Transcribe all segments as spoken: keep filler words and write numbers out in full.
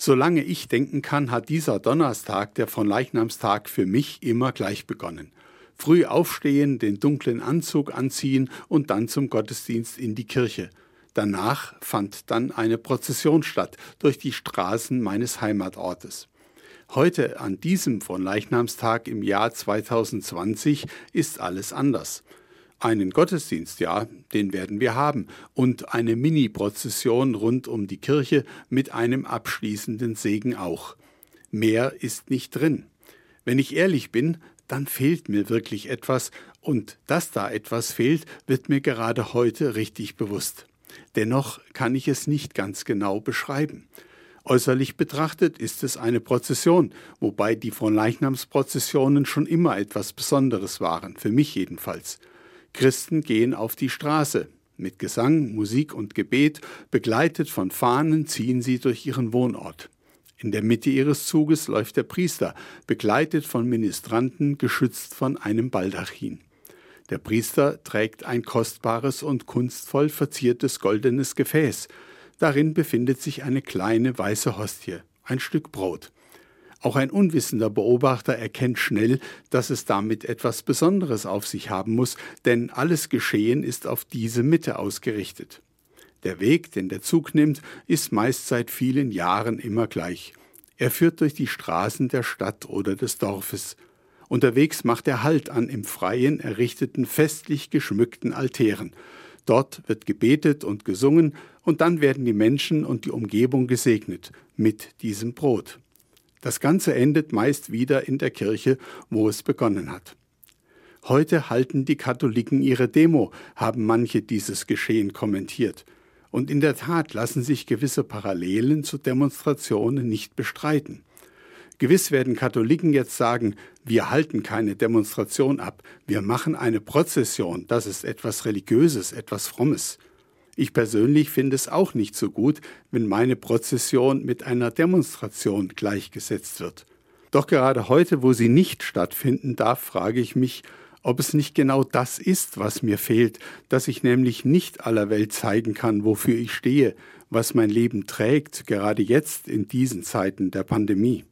Solange ich denken kann, hat dieser Donnerstag, der Fronleichnamstag, für mich immer gleich begonnen. Früh aufstehen, den dunklen Anzug anziehen und dann zum Gottesdienst in die Kirche. Danach fand dann eine Prozession statt durch die Straßen meines Heimatortes. Heute, an diesem Fronleichnamstag im Jahr zweitausendzwanzig, ist alles anders. Einen Gottesdienst, ja, den werden wir haben, und eine Mini-Prozession rund um die Kirche mit einem abschließenden Segen auch. Mehr ist nicht drin. Wenn ich ehrlich bin, dann fehlt mir wirklich etwas, und dass da etwas fehlt, wird mir gerade heute richtig bewusst. Dennoch kann ich es nicht ganz genau beschreiben. Äußerlich betrachtet ist es eine Prozession, wobei die Fronleichnamsprozessionen schon immer etwas Besonderes waren, für mich jedenfalls. Christen gehen auf die Straße. Mit Gesang, Musik und Gebet, begleitet von Fahnen, ziehen sie durch ihren Wohnort. In der Mitte ihres Zuges läuft der Priester, begleitet von Ministranten, geschützt von einem Baldachin. Der Priester trägt ein kostbares und kunstvoll verziertes goldenes Gefäß. Darin befindet sich eine kleine weiße Hostie, ein Stück Brot. Auch ein unwissender Beobachter erkennt schnell, dass es damit etwas Besonderes auf sich haben muss, denn alles Geschehen ist auf diese Mitte ausgerichtet. Der Weg, den der Zug nimmt, ist meist seit vielen Jahren immer gleich. Er führt durch die Straßen der Stadt oder des Dorfes. Unterwegs macht er Halt an im Freien errichteten, festlich geschmückten Altären. Dort wird gebetet und gesungen, und dann werden die Menschen und die Umgebung gesegnet mit diesem Brot. Das Ganze endet meist wieder in der Kirche, wo es begonnen hat. Heute halten die Katholiken ihre Demo, haben manche dieses Geschehen kommentiert. Und in der Tat lassen sich gewisse Parallelen zu Demonstrationen nicht bestreiten. Gewiss werden Katholiken jetzt sagen, wir halten keine Demonstration ab, wir machen eine Prozession, das ist etwas Religiöses, etwas Frommes. Ich persönlich finde es auch nicht so gut, wenn meine Prozession mit einer Demonstration gleichgesetzt wird. Doch gerade heute, wo sie nicht stattfinden darf, frage ich mich, ob es nicht genau das ist, was mir fehlt, dass ich nämlich nicht aller Welt zeigen kann, wofür ich stehe, was mein Leben trägt, gerade jetzt in diesen Zeiten der Pandemie.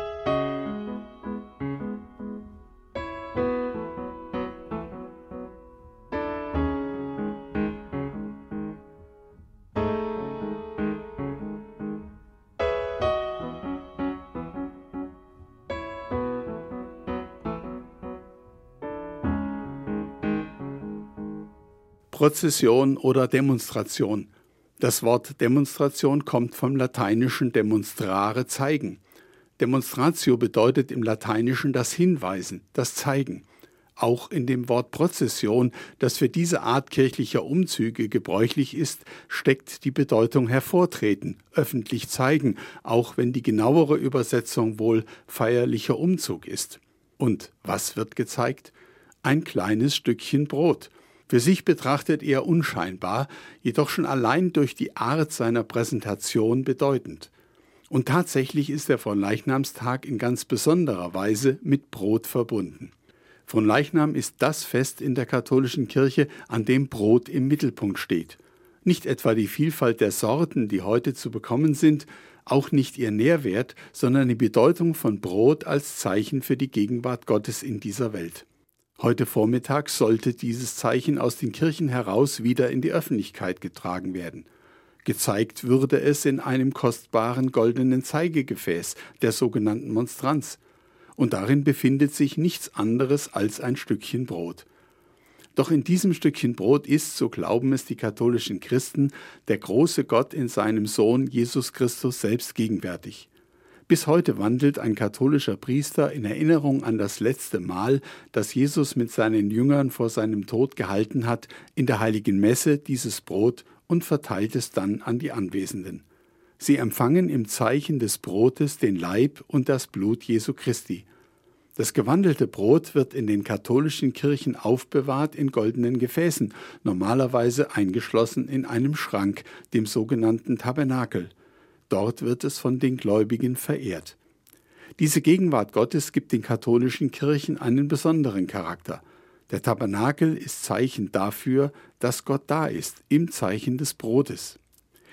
Prozession oder Demonstration. Das Wort Demonstration kommt vom lateinischen demonstrare, zeigen. Demonstratio bedeutet im Lateinischen das Hinweisen, das Zeigen. Auch in dem Wort Prozession, das für diese Art kirchlicher Umzüge gebräuchlich ist, steckt die Bedeutung hervortreten, öffentlich zeigen, auch wenn die genauere Übersetzung wohl feierlicher Umzug ist. Und was wird gezeigt? Ein kleines Stückchen Brot. Für sich betrachtet eher unscheinbar, jedoch schon allein durch die Art seiner Präsentation bedeutend. Und tatsächlich ist der Fronleichnamstag in ganz besonderer Weise mit Brot verbunden. Fronleichnam ist das Fest in der katholischen Kirche, an dem Brot im Mittelpunkt steht. Nicht etwa die Vielfalt der Sorten, die heute zu bekommen sind, auch nicht ihr Nährwert, sondern die Bedeutung von Brot als Zeichen für die Gegenwart Gottes in dieser Welt. Heute Vormittag sollte dieses Zeichen aus den Kirchen heraus wieder in die Öffentlichkeit getragen werden. Gezeigt würde es in einem kostbaren goldenen Zeigegefäß, der sogenannten Monstranz. Und darin befindet sich nichts anderes als ein Stückchen Brot. Doch in diesem Stückchen Brot ist, so glauben es die katholischen Christen, der große Gott in seinem Sohn Jesus Christus selbst gegenwärtig. Bis heute wandelt ein katholischer Priester in Erinnerung an das letzte Mahl, das Jesus mit seinen Jüngern vor seinem Tod gehalten hat, in der heiligen Messe dieses Brot und verteilt es dann an die Anwesenden. Sie empfangen im Zeichen des Brotes den Leib und das Blut Jesu Christi. Das gewandelte Brot wird in den katholischen Kirchen aufbewahrt in goldenen Gefäßen, normalerweise eingeschlossen in einem Schrank, dem sogenannten Tabernakel. Dort wird es von den Gläubigen verehrt. Diese Gegenwart Gottes gibt den katholischen Kirchen einen besonderen Charakter. Der Tabernakel ist Zeichen dafür, dass Gott da ist, im Zeichen des Brotes.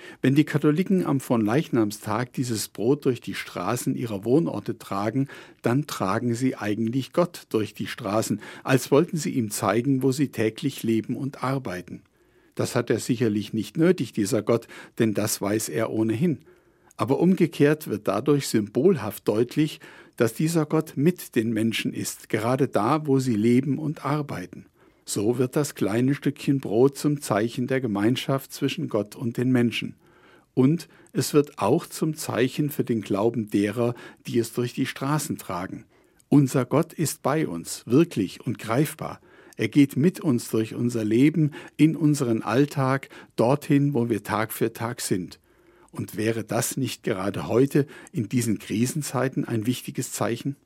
Wenn die Katholiken am Fronleichnamstag dieses Brot durch die Straßen ihrer Wohnorte tragen, dann tragen sie eigentlich Gott durch die Straßen, als wollten sie ihm zeigen, wo sie täglich leben und arbeiten. Das hat er sicherlich nicht nötig, dieser Gott, denn das weiß er ohnehin. Aber umgekehrt wird dadurch symbolhaft deutlich, dass dieser Gott mit den Menschen ist, gerade da, wo sie leben und arbeiten. So wird das kleine Stückchen Brot zum Zeichen der Gemeinschaft zwischen Gott und den Menschen. Und es wird auch zum Zeichen für den Glauben derer, die es durch die Straßen tragen. Unser Gott ist bei uns, wirklich und greifbar. Er geht mit uns durch unser Leben, in unseren Alltag, dorthin, wo wir Tag für Tag sind. Und wäre das nicht gerade heute, in diesen Krisenzeiten, ein wichtiges Zeichen?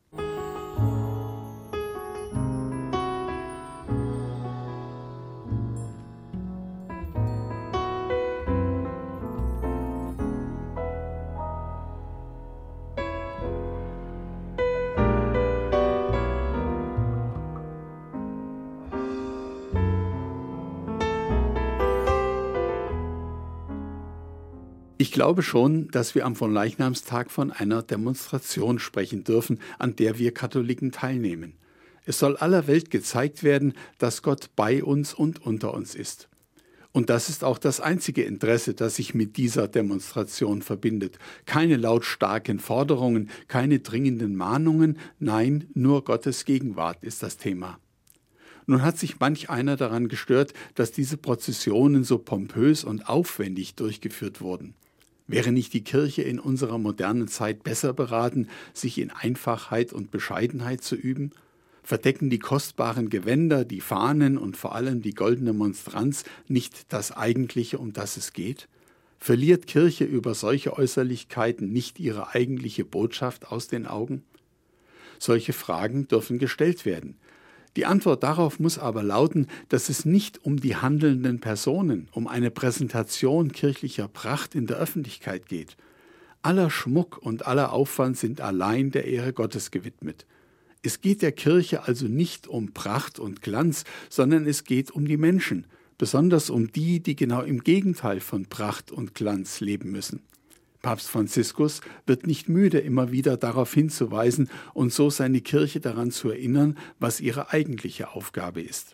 Ich glaube schon, dass wir am Fronleichnamstag von einer Demonstration sprechen dürfen, an der wir Katholiken teilnehmen. Es soll aller Welt gezeigt werden, dass Gott bei uns und unter uns ist. Und das ist auch das einzige Interesse, das sich mit dieser Demonstration verbindet. Keine lautstarken Forderungen, keine dringenden Mahnungen, nein, nur Gottes Gegenwart ist das Thema. Nun hat sich manch einer daran gestört, dass diese Prozessionen so pompös und aufwendig durchgeführt wurden. Wäre nicht die Kirche in unserer modernen Zeit besser beraten, sich in Einfachheit und Bescheidenheit zu üben? Verdecken die kostbaren Gewänder, die Fahnen und vor allem die goldene Monstranz nicht das Eigentliche, um das es geht? Verliert Kirche über solche Äußerlichkeiten nicht ihre eigentliche Botschaft aus den Augen? Solche Fragen dürfen gestellt werden. Die Antwort darauf muss aber lauten, dass es nicht um die handelnden Personen, um eine Präsentation kirchlicher Pracht in der Öffentlichkeit geht. Aller Schmuck und aller Aufwand sind allein der Ehre Gottes gewidmet. Es geht der Kirche also nicht um Pracht und Glanz, sondern es geht um die Menschen, besonders um die, die genau im Gegenteil von Pracht und Glanz leben müssen. Papst Franziskus wird nicht müde, immer wieder darauf hinzuweisen und so seine Kirche daran zu erinnern, was ihre eigentliche Aufgabe ist.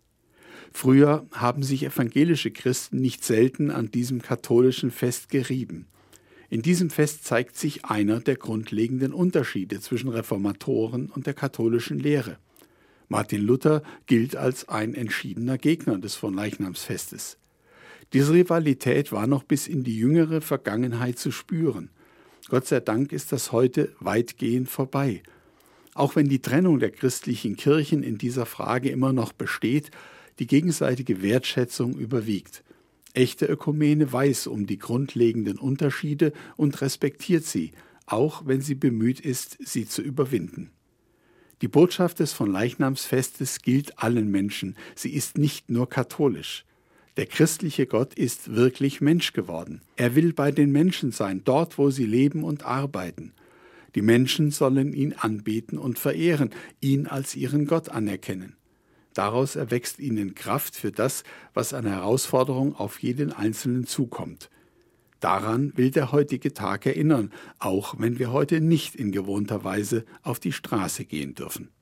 Früher haben sich evangelische Christen nicht selten an diesem katholischen Fest gerieben. In diesem Fest zeigt sich einer der grundlegenden Unterschiede zwischen Reformatoren und der katholischen Lehre. Martin Luther gilt als ein entschiedener Gegner des Fronleichnamsfestes. Diese Rivalität war noch bis in die jüngere Vergangenheit zu spüren. Gott sei Dank ist das heute weitgehend vorbei. Auch wenn die Trennung der christlichen Kirchen in dieser Frage immer noch besteht, die gegenseitige Wertschätzung überwiegt. Echte Ökumene weiß um die grundlegenden Unterschiede und respektiert sie, auch wenn sie bemüht ist, sie zu überwinden. Die Botschaft des Fronleichnamsfestes gilt allen Menschen, sie ist nicht nur katholisch. Der christliche Gott ist wirklich Mensch geworden. Er will bei den Menschen sein, dort, wo sie leben und arbeiten. Die Menschen sollen ihn anbeten und verehren, ihn als ihren Gott anerkennen. Daraus erwächst ihnen Kraft für das, was an Herausforderung auf jeden Einzelnen zukommt. Daran will der heutige Tag erinnern, auch wenn wir heute nicht in gewohnter Weise auf die Straße gehen dürfen.